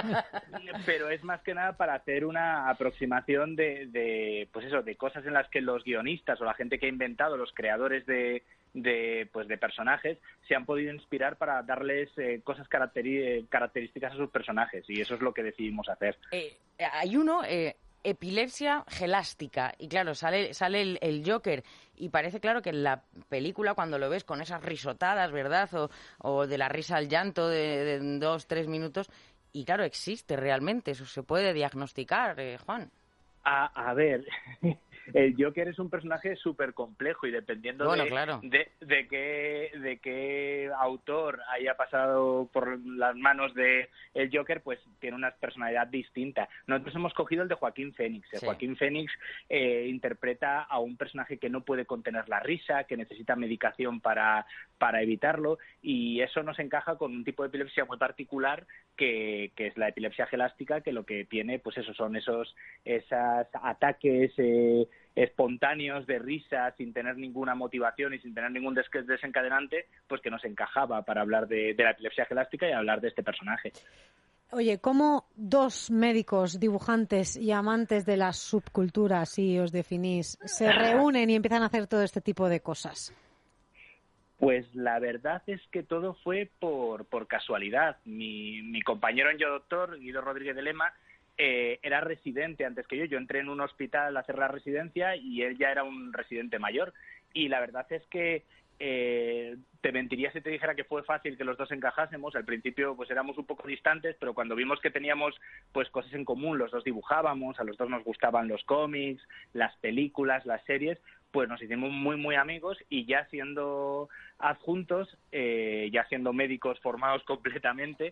pero es más que nada para hacer una aproximación de, de, pues eso, de cosas en las que los guionistas o la gente que ha inventado, los creadores de de pues de personajes se han podido inspirar para darles eh, cosas caracteri- características a sus personajes, y eso es lo que decidimos hacer. Eh, hay uno, eh, epilepsia gelástica, y claro, sale sale el, el Joker, y parece claro que en la película, cuando lo ves con esas risotadas, ¿verdad? O, o de la risa al llanto de, de dos, tres minutos, y claro, existe realmente, eso se puede diagnosticar, eh, Juan. A, a ver... El Joker es un personaje súper complejo y dependiendo bueno, de, claro. de, de, qué, de qué autor haya pasado por las manos de el Joker, pues tiene una personalidad distinta. Nosotros hemos cogido el de Joaquín Phoenix. Sí. Joaquín Phoenix eh, interpreta a un personaje que no puede contener la risa, que necesita medicación para, para evitarlo, y eso nos encaja con un tipo de epilepsia muy particular que, que es la epilepsia gelástica, que lo que tiene, pues eso son esos, esos ataques eh, espontáneos de risa sin tener ninguna motivación y sin tener ningún des- desencadenante, pues que nos encajaba para hablar de, de la epilepsia gelástica y hablar de este personaje. Oye, ¿cómo dos médicos, dibujantes y amantes de las subculturas, si os definís, se reúnen y empiezan a hacer todo este tipo de cosas? Pues la verdad es que todo fue por, por casualidad. Mi, mi compañero en Yo Doctor, Guido Rodríguez de Lema, Eh, era residente antes que yo. Yo entré en un hospital a hacer la residencia y él ya era un residente mayor. Y la verdad es que eh, te mentiría si te dijera que fue fácil que los dos encajásemos. Al principio pues éramos un poco distantes, pero cuando vimos que teníamos pues cosas en común, los dos dibujábamos, a los dos nos gustaban los cómics, las películas, las series, pues nos hicimos muy, muy amigos, y ya siendo adjuntos, eh, ya siendo médicos formados completamente,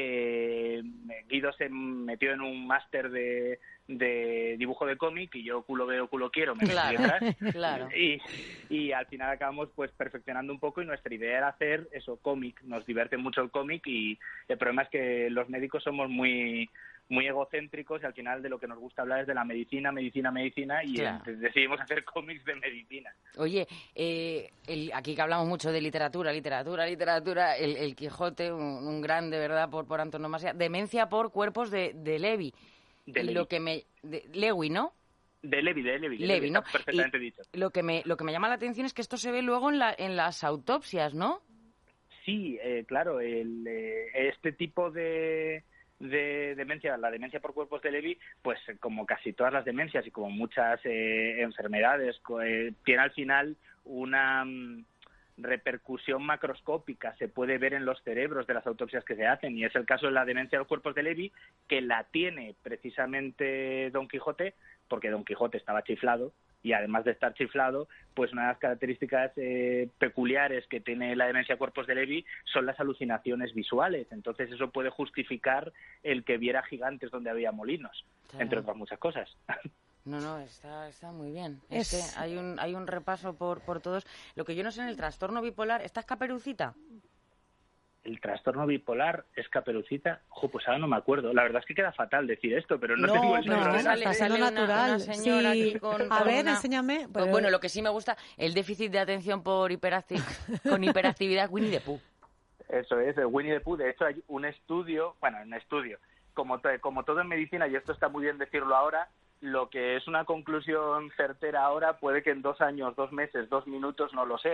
Eh, Guido se metió en un máster de, de dibujo de cómic y yo culo veo, culo quiero, me metí detrás. Claro. Y, y al final acabamos pues perfeccionando un poco, y nuestra idea era hacer eso, cómic. Nos divierte mucho el cómic, y el problema es que los médicos somos muy muy egocéntricos y al final de lo que nos gusta hablar es de la medicina, medicina, medicina, y claro. eh, decidimos hacer cómics de medicina. Oye, eh, el, aquí que hablamos mucho de literatura, literatura, literatura, el, el Quijote, un, un grande, ¿verdad?, por, por antonomasia. Demencia por cuerpos de, de Levi. De y Levi. lo que me... De, Lewy, ¿no? De Levi, de Levi. Levi, Levi, ¿no? Perfectamente y dicho. Lo que, me, lo que me llama la atención es que esto se ve luego en, la, en las autopsias, ¿no? Sí, eh, claro, el, eh, este tipo de... de demencia, la demencia por cuerpos de Levi, pues como casi todas las demencias y como muchas eh, enfermedades, eh, tiene al final una mm, repercusión macroscópica, se puede ver en los cerebros de las autopsias que se hacen, y es el caso de la demencia de los cuerpos de Levi, que la tiene precisamente Don Quijote, porque Don Quijote estaba chiflado, y además de estar chiflado, pues una de las características eh, peculiares que tiene la demencia de cuerpos de Levi son las alucinaciones visuales. Entonces eso puede justificar el que viera gigantes donde había molinos, claro, entre otras muchas cosas. No, no, está, está muy bien. Es... Es que hay un, hay un repaso por, por todos. Lo que yo no sé en el trastorno bipolar, ¿esta es Caperucita? El trastorno bipolar es Caperucita. Ojo, pues ahora no me acuerdo. La verdad es que queda fatal decir esto, pero no, no tengo el pero número. No, sale, está sale una, natural. una señora sí. aquí con, A con ver, una... enséñame. Pero... Bueno, lo que sí me gusta, el déficit de atención por hiperactividad, con hiperactividad, Winnie the Pooh. Eso es, el Winnie the Pooh. De hecho, hay un estudio, bueno, un estudio, como, to- como todo en medicina, y esto está muy bien decirlo ahora, lo que es una conclusión certera ahora puede que en dos años, dos meses, dos minutos no lo sea.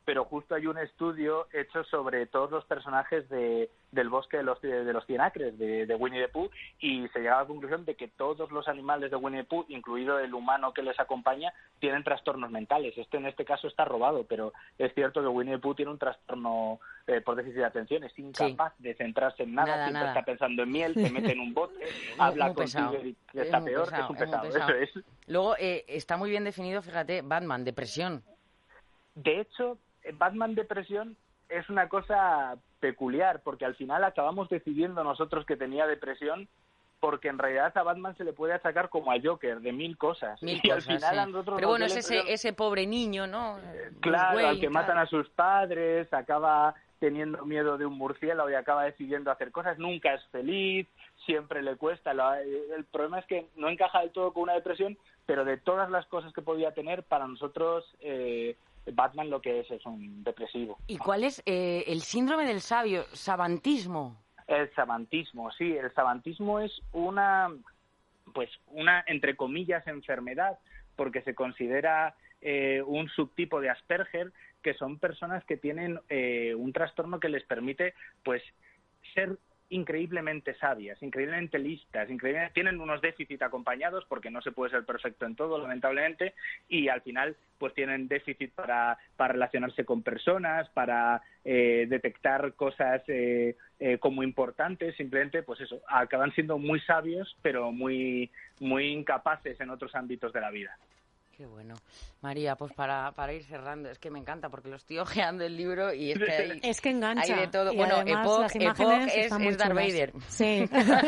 pero justo hay un estudio hecho sobre todos los personajes de, del bosque de los, de los cien acres, de, de Winnie the Pooh, y se llega a la conclusión de que todos los animales de Winnie the Pooh, incluido el humano que les acompaña, tienen trastornos mentales. Este en este caso está robado, pero es cierto que Winnie the Pooh tiene un trastorno eh, por déficit de atención, es incapaz sí. de centrarse en nada, nada siempre nada. está pensando en miel, se mete en un bote, habla muy con pesado. Tigger y que está Es peor, pesado, es un es muy pesado, pesado. eso es. Luego, eh, está muy bien definido, fíjate, Batman, depresión. De hecho, Batman Depresión es una cosa peculiar, porque al final acabamos decidiendo nosotros que tenía depresión, porque en realidad a Batman se le puede achacar como a Joker, de mil cosas. Mil y cosas, al final sí. a nosotros Pero nos bueno, dio es la ese, impresión- ese pobre niño, ¿no? Claro, Bruce al que Wayne, matan tal. a sus padres, acaba teniendo miedo de un murciélago y acaba decidiendo hacer cosas, nunca es feliz, siempre le cuesta. Lo- El problema es que no encaja del todo con una depresión, pero de todas las cosas que podía tener, para nosotros eh, Batman lo que es es un depresivo. ¿Y cuál es eh, el síndrome del sabio, sabantismo? El sabantismo, sí, el sabantismo es una, pues una, entre comillas, enfermedad, porque se considera eh, un subtipo de Asperger, que son personas que tienen eh, un trastorno que les permite, pues, ser increíblemente sabias, increíblemente listas, increíblemente, tienen unos déficits acompañados porque no se puede ser perfecto en todo, lamentablemente, y al final pues tienen déficit para, para relacionarse con personas, para eh, detectar cosas eh, eh, como importantes, simplemente pues eso, acaban siendo muy sabios pero muy, muy incapaces en otros ámbitos de la vida. Qué bueno. María, pues para, para ir cerrando, es que me encanta porque lo estoy hojeando el libro y es que hay, es que engancha. hay de todo. Y bueno, además Epoch, las Epoch imágenes es, están muy es Darth chulas. Vader. Sí.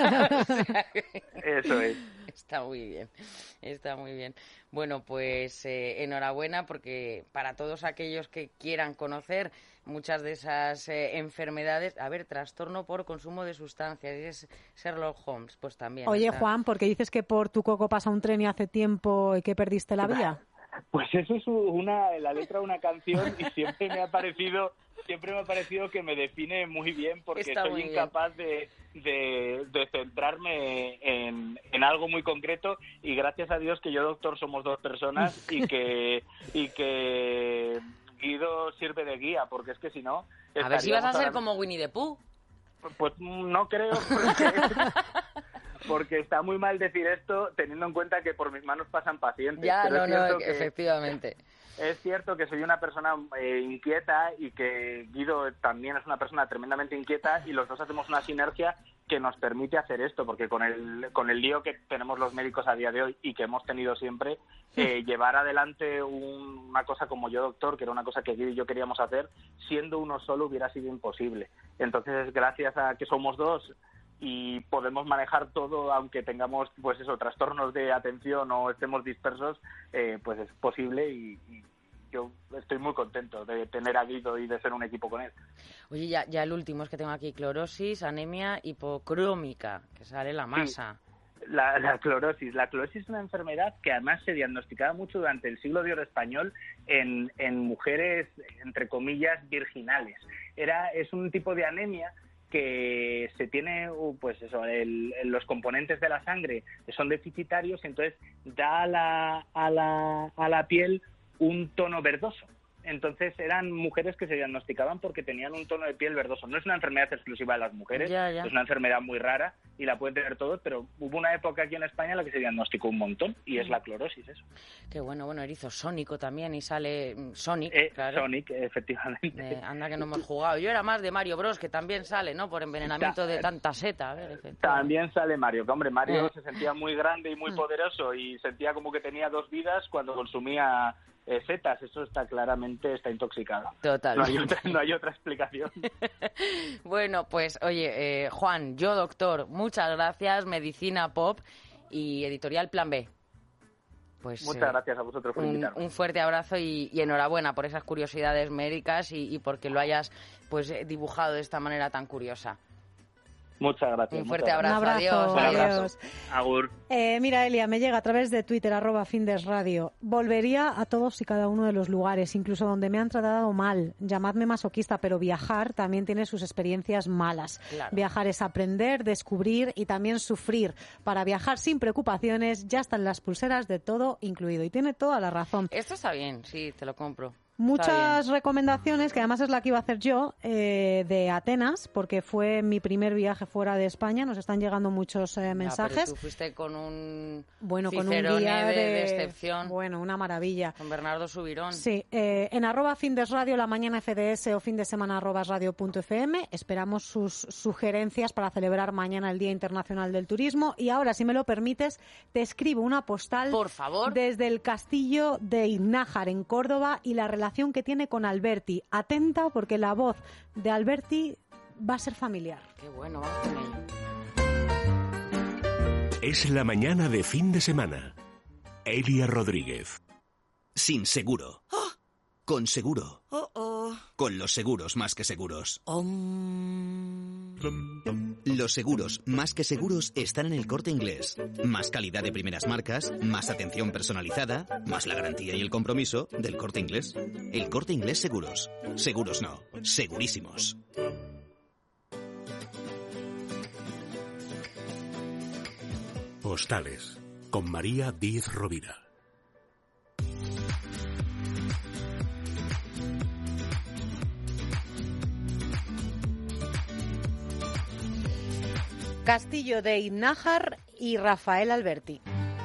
Eso es. Está muy bien, está muy bien. Bueno, pues eh, enhorabuena porque para todos aquellos que quieran conocer muchas de esas eh, enfermedades, a ver, trastorno por consumo de sustancias, y es Sherlock Holmes, pues también. Oye, está. Juan, porque dices que por tu coco pasa un tren y hace tiempo y que perdiste la vía. Pues eso es una, la letra de una canción y siempre me ha parecido, siempre me ha parecido que me define muy bien porque Está soy muy bien. incapaz de, de, de centrarme en, en algo muy concreto y gracias a Dios que yo, doctor, somos dos personas y que y que Guido sirve de guía, porque es que si no... A ver si vas a estaríamos ser ahora- como Winnie the Pooh. Pues no creo, porque, porque está muy mal decir esto teniendo en cuenta que por mis manos pasan pacientes. Ya, pero no, es no, cierto que- efectivamente. Es cierto que soy una persona eh, inquieta y que Guido también es una persona tremendamente inquieta y los dos hacemos una sinergia que nos permite hacer esto, porque con el con el lío que tenemos los médicos a día de hoy y que hemos tenido siempre, eh, llevar adelante un- una cosa como Yo Doctor, que era una cosa que Guido y yo queríamos hacer, siendo uno solo hubiera sido imposible. Entonces, gracias a que somos dos y podemos manejar todo, aunque tengamos pues eso, trastornos de atención o estemos dispersos, eh, pues es posible y, y yo estoy muy contento de tener a Guido y de ser un equipo con él. Oye, ya, ya el último es que tengo aquí clorosis, anemia hipocrómica, que sale la masa. La, la clorosis. La clorosis es una enfermedad que además se diagnosticaba mucho durante el siglo de oro español en, en mujeres, entre comillas, virginales. Era, es un tipo de anemia que se tiene, uh, pues eso, el, el- los componentes de la sangre son deficitarios y entonces da a la, a la, a la piel un tono verdoso. Entonces eran mujeres que se diagnosticaban porque tenían un tono de piel verdoso. No es una enfermedad exclusiva de las mujeres, Ya, ya. es una enfermedad muy rara y la pueden tener todos, pero hubo una época aquí en España en la que se diagnosticó un montón y es la clorosis, eso. Qué bueno, bueno, erizo sónico también y sale mm, Sonic, Eh, claro. Sonic, efectivamente. Eh, anda que no hemos jugado. Yo era más de Mario Bros, que también sale, ¿no? Por envenenamiento Ta- de tanta seta. A ver, efectivamente. También sale Mario, que hombre, Mario Eh. se sentía muy grande y muy poderoso y sentía como que tenía dos vidas cuando consumía eh, setas. Eso está claramente, está intoxicado. Totalmente. No hay otra, no hay otra explicación. Bueno, pues oye, eh, Juan, yo doctor, muchas gracias, Medicina Pop y Editorial Plan B. Pues, Muchas eh, gracias a vosotros por un, invitarme. un fuerte abrazo y, y enhorabuena por esas curiosidades médicas y, y porque lo hayas pues eh, dibujado de esta manera tan curiosa. Muchas gracias. Un fuerte muchas abrazo, Un abrazo, adiós. Un abrazo. adiós. Agur. Eh, mira, Elia, me llega a través de Twitter, arroba Findes Radio. Volvería a todos y cada uno de los lugares, incluso donde me han tratado mal. Llamadme masoquista, pero viajar también tiene sus experiencias malas. Claro. Viajar es aprender, descubrir y también sufrir. Para viajar sin preocupaciones, ya están las pulseras de todo incluido. Y tiene toda la razón. Esto está bien, sí, te lo compro. Muchas recomendaciones, que además es la que iba a hacer yo, eh, de Atenas, porque fue mi primer viaje fuera de España. Nos están llegando muchos eh, mensajes. Ya, pero tú fuiste con un bueno, con un Cicerone guía de, de, de excepción. Bueno, una maravilla. Con Bernardo Subirón. Sí, eh, en arroba Findes Radio, la mañana F D S o fin de semana arroba radio punto F M. Esperamos sus sugerencias para celebrar mañana el Día Internacional del Turismo. Y ahora, si me lo permites, te escribo una postal. Por favor. Desde el castillo de Iznájar, en Córdoba, y la relación que tiene con Alberti. Atenta, porque la voz de Alberti va a ser familiar. Qué bueno, vamos con ello. Es la mañana de fin de semana. Elia Rodríguez. Sin seguro. ¡Oh! Con seguro. ¡Oh, oh! Con los seguros más que seguros. Um... Los seguros más que seguros están en El Corte Inglés. Más calidad de primeras marcas, más atención personalizada, más la garantía y el compromiso del Corte Inglés. El Corte Inglés Seguros. Seguros no, segurísimos. Postales con María Díez Rovira. Castillo de Iznájar y Rafael Alberti.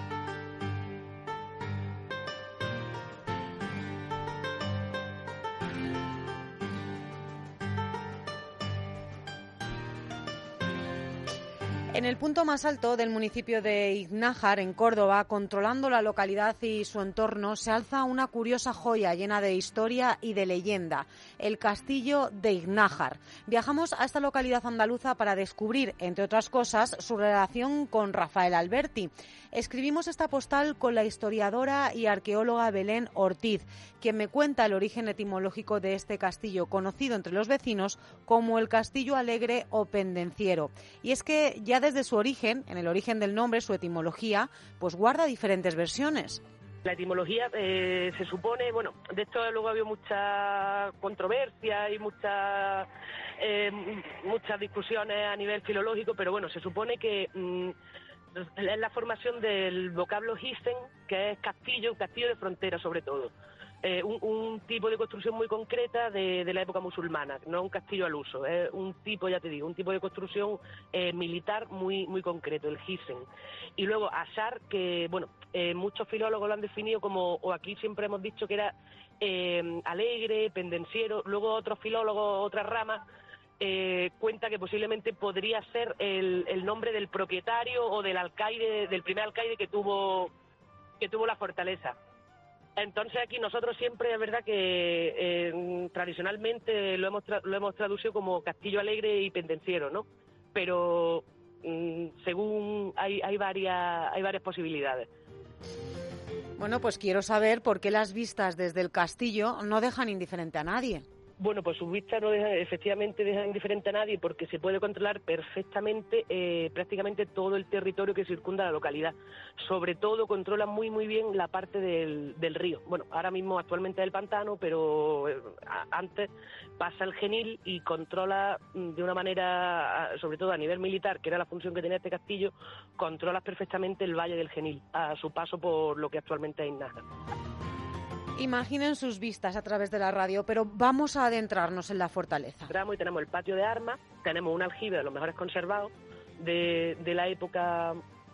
En el punto más alto del municipio de Iznájar, en Córdoba, controlando la localidad y su entorno, se alza una curiosa joya llena de historia y de leyenda, el Castillo de Iznájar. Viajamos a esta localidad andaluza para descubrir, entre otras cosas, su relación con Rafael Alberti. Escribimos esta postal con la historiadora y arqueóloga Belén Ortiz, quien me cuenta el origen etimológico de este castillo, conocido entre los vecinos como el Castillo Alegre o Pendenciero. Y es que ya desde su origen, en el origen del nombre, su etimología, pues guarda diferentes versiones. La etimología eh, se supone, bueno, de esto luego ha habido mucha controversia y muchas eh, muchas discusiones a nivel filológico, pero bueno, se supone que mmm, es la formación del vocablo Hisen, que es castillo, un castillo de frontera sobre todo. Eh, un, un tipo de construcción muy concreta de, de la época musulmana, no un castillo al uso, es un tipo, ya te digo, un tipo de construcción eh, militar muy muy concreto, el Hisen. Y luego Ashar, que bueno, eh, muchos filólogos lo han definido como, o aquí siempre hemos dicho que era eh, alegre, pendenciero, luego otros filólogos, otras ramas, eh, cuenta que posiblemente podría ser el, el nombre del propietario o del alcaide, del primer alcaide que tuvo que tuvo la fortaleza. Entonces aquí nosotros siempre, es verdad que eh, tradicionalmente lo hemos tra- lo hemos traducido como Castillo Alegre y Pendenciero, ¿no? Pero mm, según hay hay varias hay varias posibilidades. Bueno, pues quiero saber por qué las vistas desde el castillo no dejan indiferente a nadie. Bueno, pues sus vistas no dejan, efectivamente dejan indiferente a nadie porque se puede controlar perfectamente eh, prácticamente todo el territorio que circunda la localidad. Sobre todo controla muy muy bien la parte del, del río. Bueno, ahora mismo actualmente es el pantano, pero eh, antes pasa el Genil y controla de una manera, sobre todo a nivel militar, que era la función que tenía este castillo, controla perfectamente el valle del Genil a su paso por lo que actualmente es Iznájar. Imaginen sus vistas a través de la radio, pero vamos a adentrarnos en la fortaleza. Entramos y tenemos el patio de armas, tenemos un aljibe de los mejores conservados de, de la época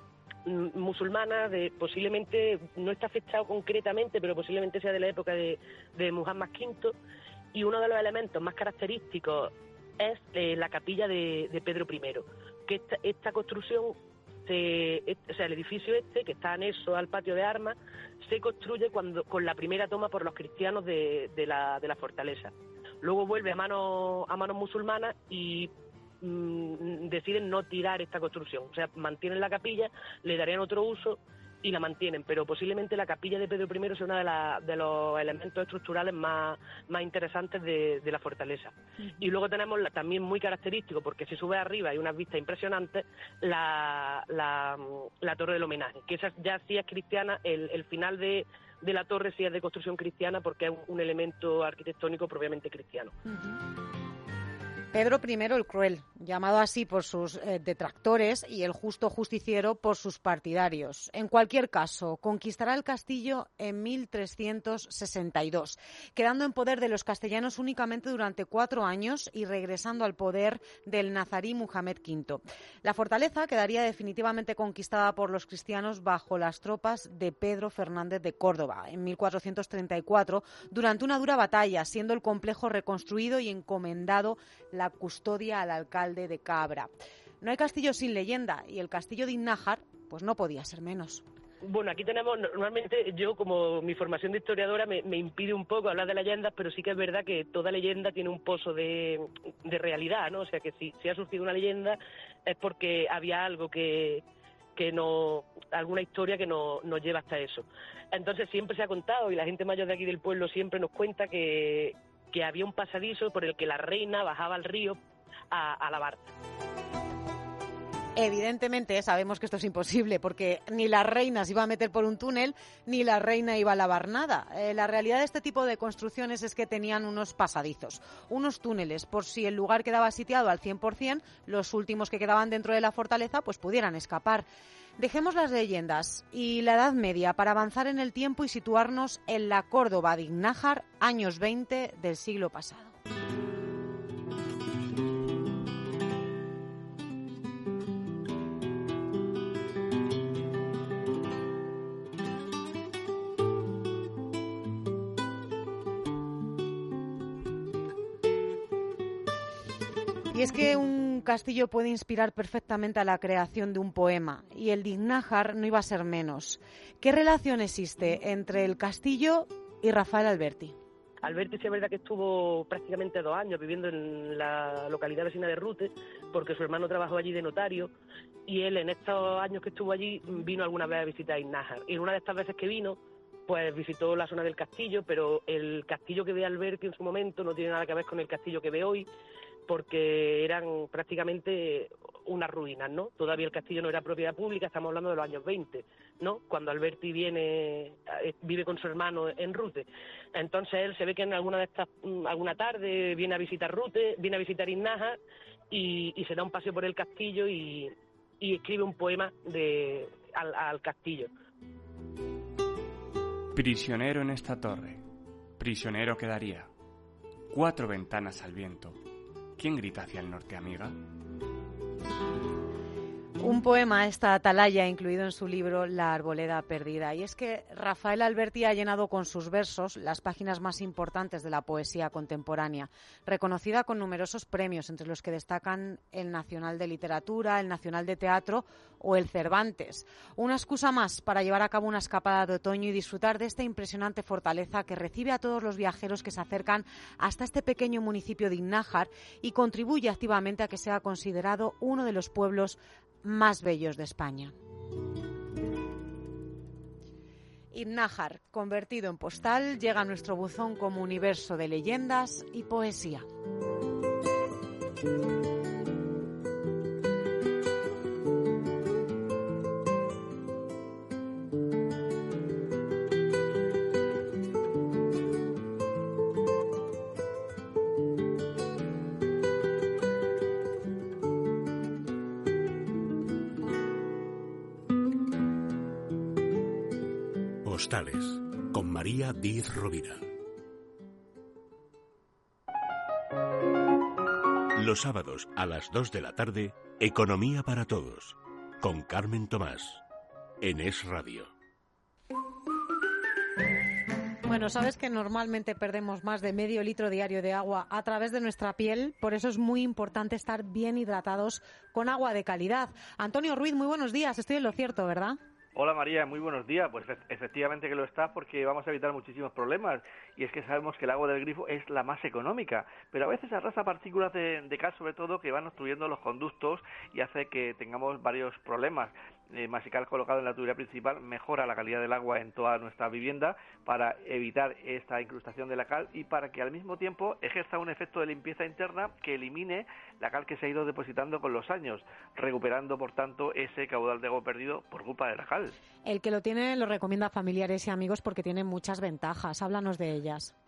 musulmana, de posiblemente, no está fechado concretamente, pero posiblemente sea de la época de, de Muhammad quinto, y uno de los elementos más característicos es eh, la capilla de, de Pedro primero, que esta, esta construcción, se, este, o sea, el edificio este, que está anexo al patio de armas, se construye cuando con la primera toma por los cristianos de, de, la, de la fortaleza. Luego vuelve a manos a manos musulmanas y mmm, deciden no tirar esta construcción. O sea, mantienen la capilla, le darían otro uso y la mantienen, pero posiblemente la capilla de Pedro primero sea uno de, la, de los elementos estructurales más, más interesantes de, de la fortaleza. Uh-huh. Y luego tenemos la, también muy característico, porque si sube arriba hay unas vistas impresionantes, la, la, la torre del homenaje, que esa ya sí es cristiana, el, el final de, de la torre sí es de construcción cristiana porque es un, un elemento arquitectónico propiamente cristiano. Uh-huh. Pedro primero el Cruel, llamado así por sus eh, detractores, y el justo justiciero por sus partidarios. En cualquier caso, conquistará el castillo en mil trescientos sesenta y dos, quedando en poder de los castellanos únicamente durante cuatro años y regresando al poder del nazarí Muhammad quinto. La fortaleza quedaría definitivamente conquistada por los cristianos bajo las tropas de Pedro Fernández de Córdoba en mil cuatrocientos treinta y cuatro, durante una dura batalla, siendo el complejo reconstruido y encomendado la custodia al alcalde de Cabra. No hay castillo sin leyenda, y el castillo de Innájar pues no podía ser menos. Bueno, aquí tenemos, normalmente yo como mi formación de historiadora me, me impide un poco hablar de leyendas, pero sí que es verdad que toda leyenda tiene un pozo de, de realidad, ¿no? O sea que si, si ha surgido una leyenda es porque había algo que, que no, alguna historia que no, nos lleva hasta eso. Entonces siempre se ha contado, y la gente mayor de aquí del pueblo siempre nos cuenta que, que había un pasadizo por el que la reina bajaba al río a, a lavar. Evidentemente sabemos que esto es imposible, porque ni la reina se iba a meter por un túnel, ni la reina iba a lavar nada. Eh, la realidad de este tipo de construcciones es que tenían unos pasadizos, unos túneles, por si el lugar quedaba sitiado al cien por cien, los últimos que quedaban dentro de la fortaleza pues pudieran escapar. Dejemos las leyendas y la Edad Media para avanzar en el tiempo y situarnos en la Córdoba de Innájar, años veinte del siglo pasado. Y es que un castillo puede inspirar perfectamente a la creación de un poema, y el de Innájar no iba a ser menos. ¿Qué relación existe entre el castillo y Rafael Alberti? Alberti sí es verdad que estuvo prácticamente dos años viviendo en la localidad vecina de Rute, porque su hermano trabajó allí de notario, y él en estos años que estuvo allí vino alguna vez a visitar Innájar. Y en una de estas veces que vino, pues visitó la zona del castillo, pero el castillo que ve Alberti en su momento no tiene nada que ver con el castillo que ve hoy, porque eran prácticamente unas ruinas, ¿no? Todavía el castillo no era propiedad pública, estamos hablando de los años veinte, ¿no? Cuando Alberti viene, vive con su hermano en Rute. Entonces él se ve que en alguna de estas, alguna tarde viene a visitar Rute, viene a visitar Innájar y, y se da un paseo por el castillo y, y escribe un poema de, al, al castillo. Prisionero en esta torre, prisionero quedaría. Cuatro ventanas al viento. ¿Quién grita hacia el norte, amiga? Un poema, esta atalaya, incluido en su libro La arboleda perdida. Y es que Rafael Alberti ha llenado con sus versos las páginas más importantes de la poesía contemporánea, reconocida con numerosos premios, entre los que destacan el Nacional de Literatura, el Nacional de Teatro o el Cervantes. Una excusa más para llevar a cabo una escapada de otoño y disfrutar de esta impresionante fortaleza que recibe a todos los viajeros que se acercan hasta este pequeño municipio de Innájar y contribuye activamente a que sea considerado uno de los pueblos más bellos de España. Innájar, convertido en postal, llega a nuestro buzón como universo de leyendas y poesía. Postales, con María Díez Rovira. Los sábados a las dos de la tarde, Economía para Todos, con Carmen Tomás, en Es Radio. Bueno, sabes que normalmente perdemos más de medio litro diario de agua a través de nuestra piel, por eso es muy importante estar bien hidratados con agua de calidad. Antonio Ruiz, muy buenos días, estoy en lo cierto, ¿verdad? Hola María, muy buenos días. Pues efectivamente que lo está, porque vamos a evitar muchísimos problemas, y es que sabemos que el agua del grifo es la más económica, pero a veces arrastra partículas de, de cal, sobre todo, que van obstruyendo los conductos y hace que tengamos varios problemas. Eh, Masical colocado en la tubería principal mejora la calidad del agua en toda nuestra vivienda para evitar esta incrustación de la cal y para que al mismo tiempo ejerza un efecto de limpieza interna que elimine la cal que se ha ido depositando con los años, recuperando por tanto ese caudal de agua perdido por culpa de la cal. El que lo tiene lo recomienda a familiares y amigos porque tiene muchas ventajas. Háblanos de ellas.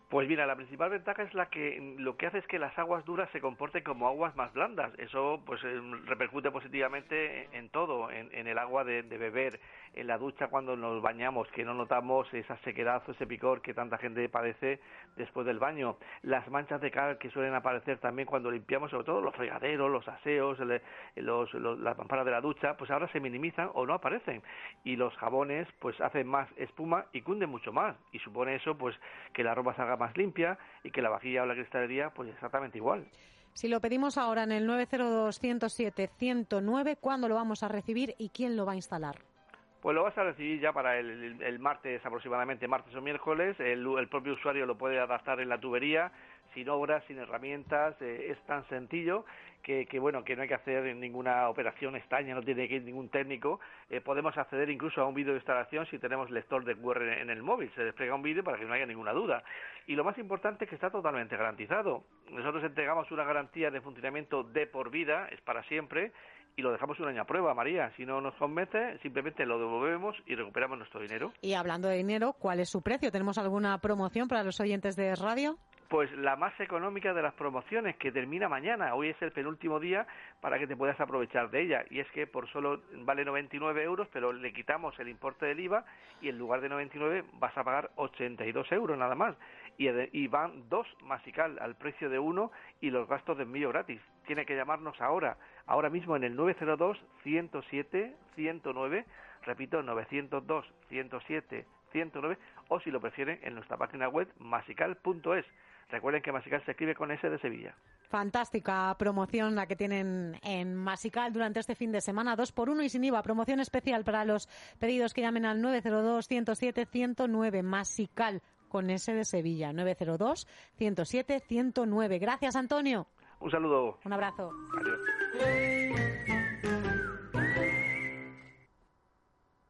Pues mira, la principal ventaja es la que lo que hace es que las aguas duras se comporten como aguas más blandas. Eso pues eh, repercute positivamente en todo, en, en el agua de, de beber, en la ducha cuando nos bañamos, que no notamos esa sequedad o ese picor que tanta gente padece después del baño. Las manchas de cal que suelen aparecer también cuando limpiamos, sobre todo los fregaderos, los aseos, el, los, los, las mamparas de la ducha, pues ahora se minimizan o no aparecen. Y los jabones pues hacen más espuma y cunden mucho más. Y supone eso pues que la ropa salga más limpia y que la vajilla o la cristalería pues exactamente igual. Si lo pedimos ahora en el nueve cero dos, ciento siete, ciento nueve, ¿cuándo lo vamos a recibir y quién lo va a instalar? Pues lo vas a recibir ya para el, el, el martes aproximadamente, martes o miércoles. El, el propio usuario lo puede adaptar en la tubería, sin obras, sin herramientas. Eh, es tan sencillo que, que bueno que no hay que hacer ninguna operación extraña, no tiene que ir ningún técnico. Eh, podemos acceder incluso a un vídeo de instalación si tenemos lector de cu erre en el móvil. Se despliega un vídeo para que no haya ninguna duda. Y lo más importante es que está totalmente garantizado. Nosotros entregamos una garantía de funcionamiento de por vida, es para siempre, y lo dejamos un año a prueba, María. Si no nos convence, simplemente lo devolvemos y recuperamos nuestro dinero. Y hablando de dinero, ¿cuál es su precio? ¿Tenemos alguna promoción para los oyentes de radio? Pues la más económica de las promociones, que termina mañana. Hoy es el penúltimo día para que te puedas aprovechar de ella. Y es que por solo vale noventa y nueve euros, pero le quitamos el importe del I V A y en lugar de noventa y nueve vas a pagar ochenta y dos euros nada más. Y, y van dos Masical al precio de uno y los gastos de envío gratis. Tiene que llamarnos ahora, ahora mismo en el nueve cero dos, ciento siete, ciento nueve, repito, novecientos dos, ciento siete, ciento nueve, o si lo prefieren en nuestra página web masical punto es. Recuerden que Masical se escribe con S de Sevilla. Fantástica promoción la que tienen en Masical durante este fin de semana, dos por uno y sin I V A. Promoción especial para los pedidos que llamen al nueve cero dos, ciento siete, ciento nueve. Masical con S de Sevilla, nueve cero dos, ciento siete, ciento nueve. Gracias, Antonio. Un saludo. Un abrazo. Adiós.